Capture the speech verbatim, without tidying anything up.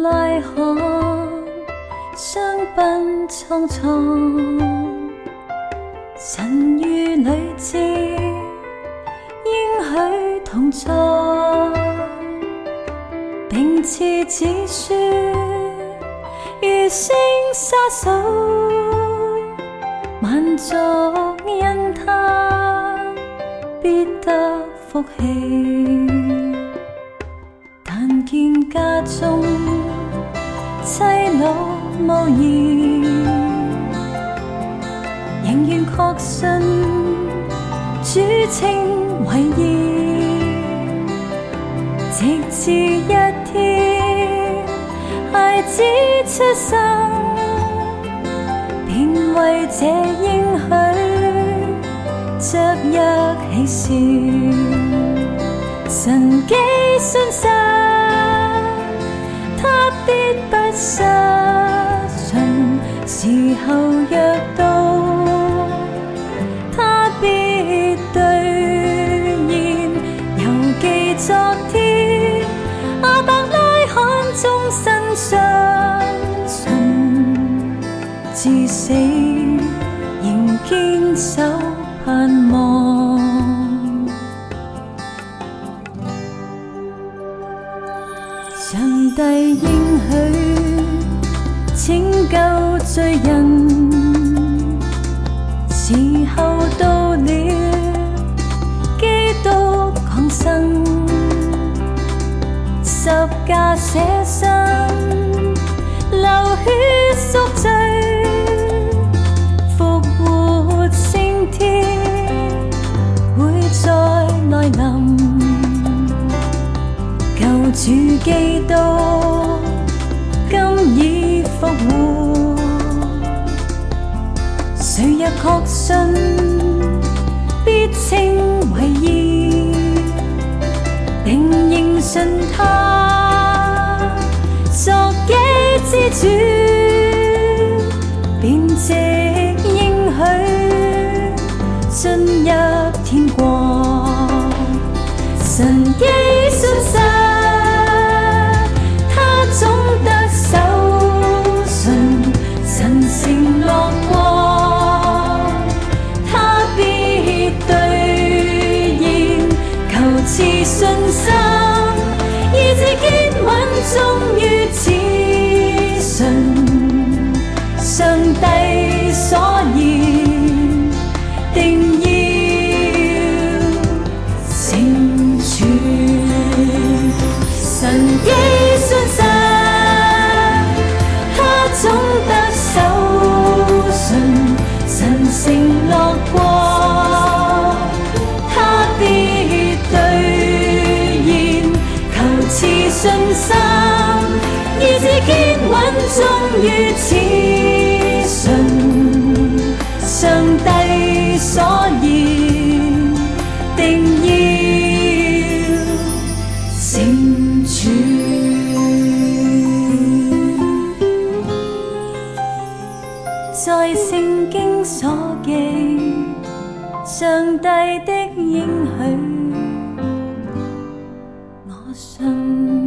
拉罕，相奔蒼蒼。神與女子應許同在，並賜子孫如星沙數，萬族因他必得福氣。但見家中妻老無兒，仍願確信主稱為義，直至一天孩子出生，便為這應許着一起笑。神既信實，他必不失信，時候若到，他必兌現。猶記昨天亞伯拉罕終身相信，至死仍堅守盼望。上帝應許拯救罪人，時候到了，基督降生，十架捨身，流血贖罪，復活升天，會再來臨。救主基督今已復活，誰若確信，必稱為義，並認信他作基之主，便藉應許進入天國。神既信實，他總得手信，神承諾過，他必兌現。求賜信心，意志堅穩，忠於此信。上帝所言，定要成全。神既信實，他總得手信，神承諾過，他必兌現。求賜信心，意志堅穩，忠於此信。上帝所言，定要成全。在聖經所記，上帝的應許，我信。